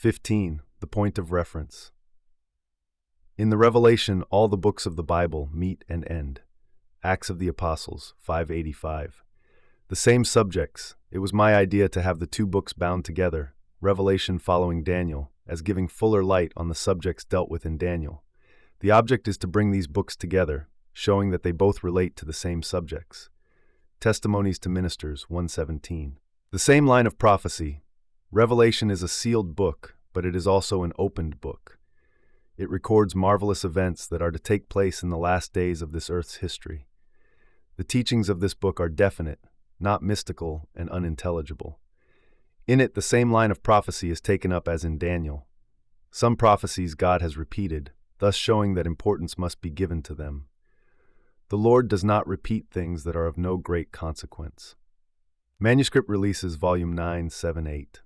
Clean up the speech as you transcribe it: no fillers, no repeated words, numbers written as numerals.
15. The point of reference. In the Revelation, all the books of the Bible meet and end. Acts of the Apostles, 585. The same subjects. It was my idea to have the two books bound together, Revelation following Daniel, as giving fuller light on the subjects dealt with in Daniel. The object is to bring these books together, showing that they both relate to the same subjects. Testimonies to Ministers, 117. The same line of prophecy. Revelation is a sealed book, but it is also an opened book. It records marvelous events that are to take place in the last days of this earth's history. The teachings of this book are definite, not mystical and unintelligible. In it, the same line of prophecy is taken up as in Daniel. Some prophecies God has repeated, thus showing that importance must be given to them. The Lord does not repeat things that are of no great consequence. Manuscript Releases, Volume 9, 7, 8.